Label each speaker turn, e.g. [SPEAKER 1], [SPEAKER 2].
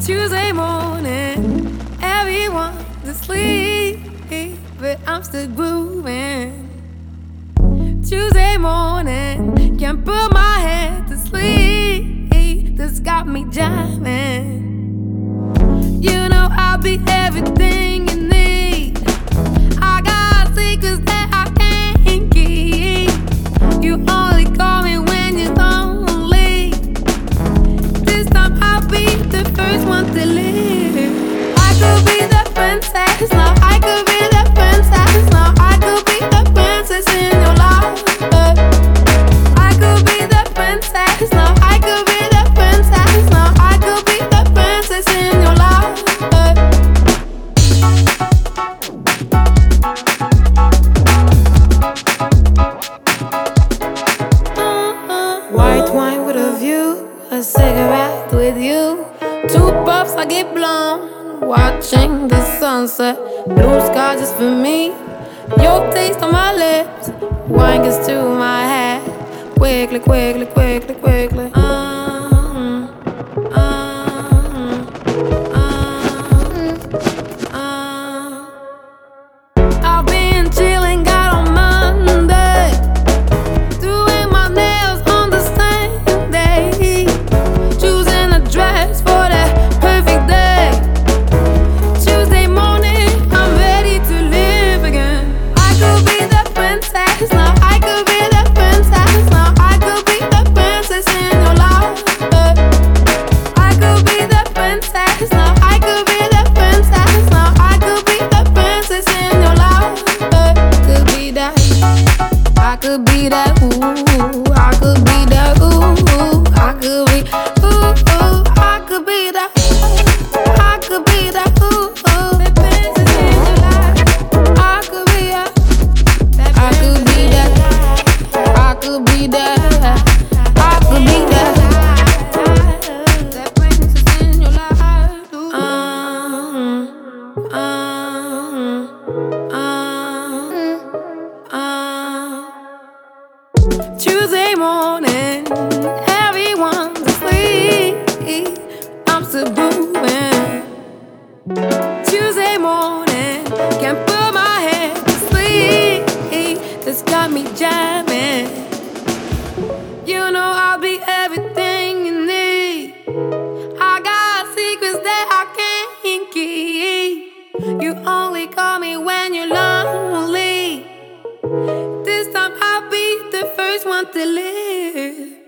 [SPEAKER 1] Tuesday morning, everyone's asleep, but I'm still grooving. Tuesday morning, can't put my head to sleep. This got me jamming. You know I'll be everything you need. I got secrets that I can't keep. You only call me when you're lonely. This time I'll be the first one to leave. I could be the princess now. I could be the princess now. I could be the princess in your life. I could be the princess now. I could be the princess now. I could be the princess in your life. White wine with a view, a cigarette with you. Two puffs, I get blown. Watching the sunset, blue sky just for me. Your taste on my lips, wine gets to my head. Quickly, quickly, quickly, quickly. I've been chilling, got on Monday, doing my nails on the same day, choosing a dress for that perfect day. Tuesday morning, I'm ready to live again. I could be the princess now. I could be the princess now. I could be the princess in your life. I could be the princess now. I could be the princess now. I could be the princess in your life. Could be that. I could be that. Ooh, I could be that. Ooh, I could be. Ooh, I could be that. I could be that. Ooh, the princess in your life. I could be that. I could be that. I could be that. I could be that. That princess in your life. Tuesday morning, everyone's asleep. I'm still moving. Tuesday morning, can't put my head to sleep. This got me jamming. You know I'll be everything you need. I got secrets that I can't keep. You only call me when you're lonely. This time I'll be the first one to live.